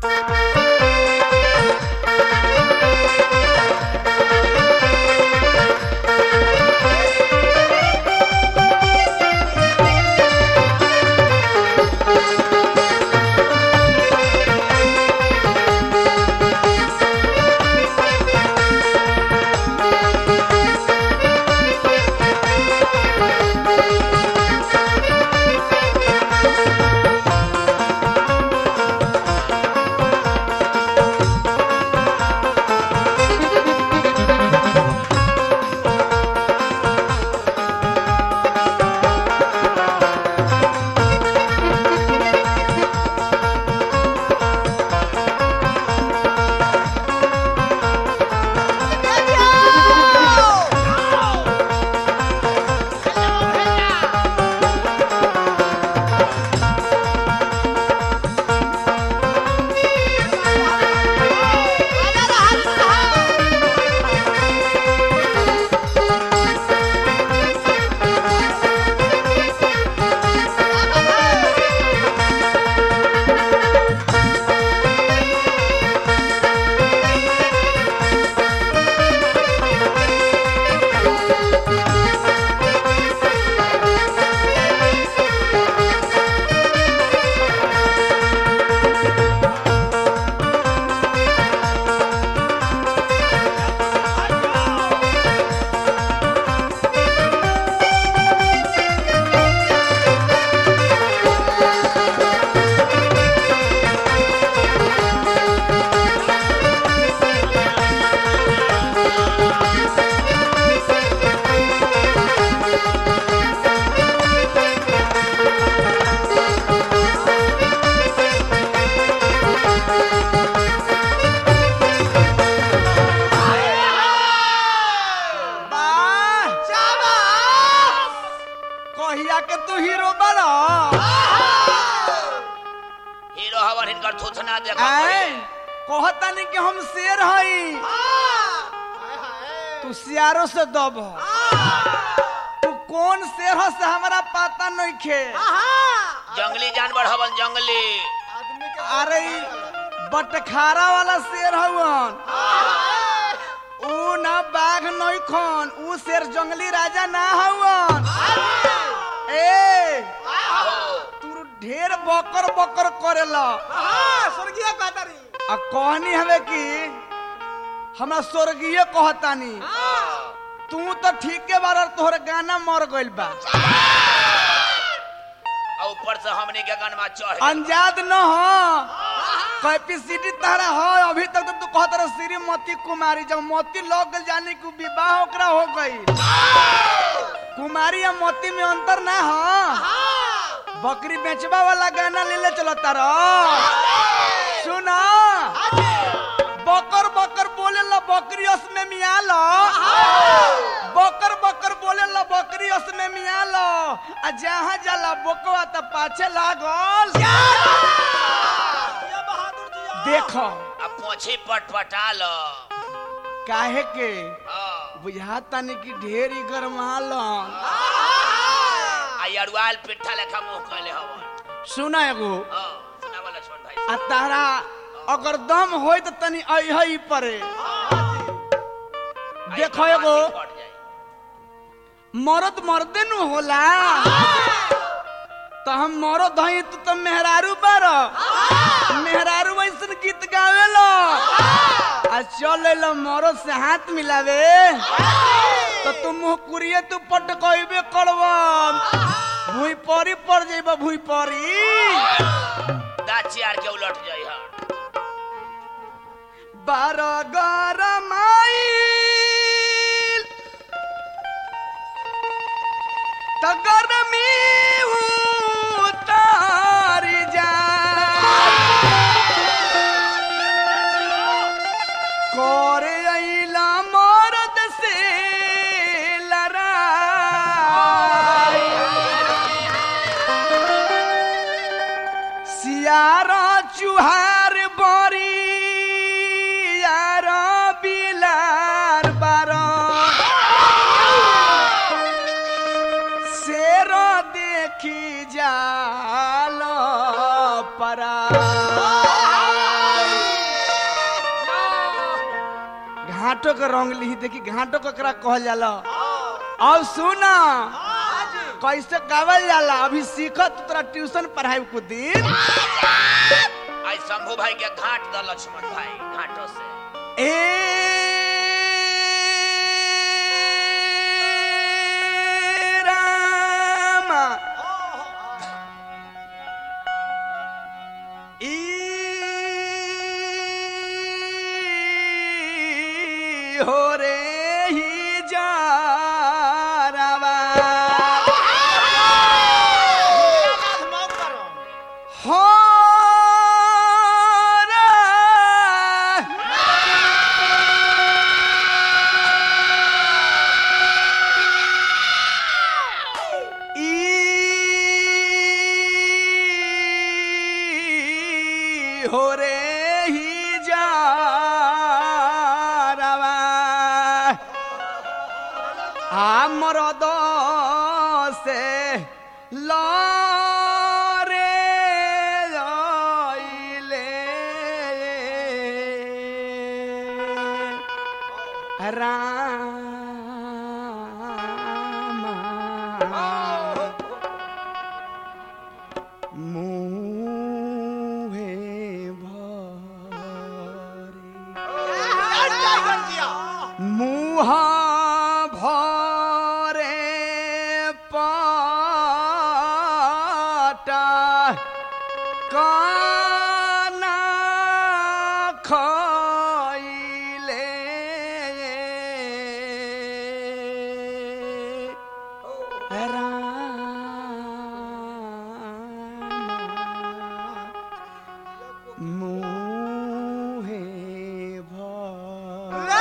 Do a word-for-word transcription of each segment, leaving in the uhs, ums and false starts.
कहतानी कि हम शेर हई तू सियारो से दब तू कौन शेर से हमारा पता नहीं खे जंगली जानवर हवन जंगली अरे बटखारा वाला शेर हवन ऊ ना बाघ नहीं खन ऊ शेर जंगली राजा ना हवन ए तू ढेर बकर बकर करेला स्वर्गीय कहतानी आ कहनी हमें कि हमरा स्वर्गीय कहतानी तू तो ठीक के बार तोहर गाना मर गइल बा ऊपर से हमने के गाना चढ़ अंजाद न हो कैपेसिटी तारा हो अभी तक तो तू कहत रह श्रीमती कुमारी जब मोती लग गल जाने कि विवाह ओकरा हो गई कुमारी या मोती में अंतर ना हो बकरी बेचवा वाला गाना ले ले चलो तारा सुना बकर बकर बोले ला बकरी उसमें मिया लो बकर बकर बोले ला बकरी उसमें मिया लो आ जहाँ जाला बोकवा त पाछे लागल देखो अब पोछी पटपटा लो काहे के बुझाता नहीं कि ढेर ही गरमाल अरुआल पिट्ठा लेखा मुंह कले हवन सुना एगो सुना वाला छोड़ भाई आ तारा अगर दम होय त तनी अइहई परे देखो एगो मरद मर्दे नु होला तो हम मरद हई तू तो मेहरारू बार मेहरारू वैसन गीत गावेलो आ चल लो मरद से हाथ मिलावे तो तू मुंह कुरिये तू पट कहबे करबा भूई परी पड़ जाइबा भूई परी दाची आर के उलट जाई ह बारा गरमाई तगर में उतार जा करे अइला मर्द से लड़ाई सियारा चुहार बरी यारा बिलार बारन शेर देखी जाल परा घाटो के रंग ली देखी घाटो ककरा कहल जाला। अब सुना कैसे गावल जाला अभी सीखत तोरा ट्यूशन पढ़ाई कुछ दिन। आई शंभू भाई के घाट द लक्ष्मण भाई घाटों से ए रामा ई हो रे ही जा रवा हो हो रे ही जा रवा हमर दो से लरे आइले रामा मुहे मुहा भरे पाटा काना खइले मुहे भरे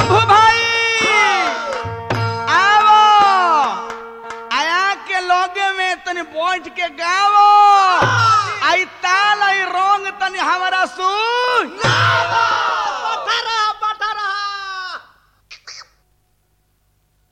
शंभू भाई आओ आया के लोगे में तनी बैठ के गाओ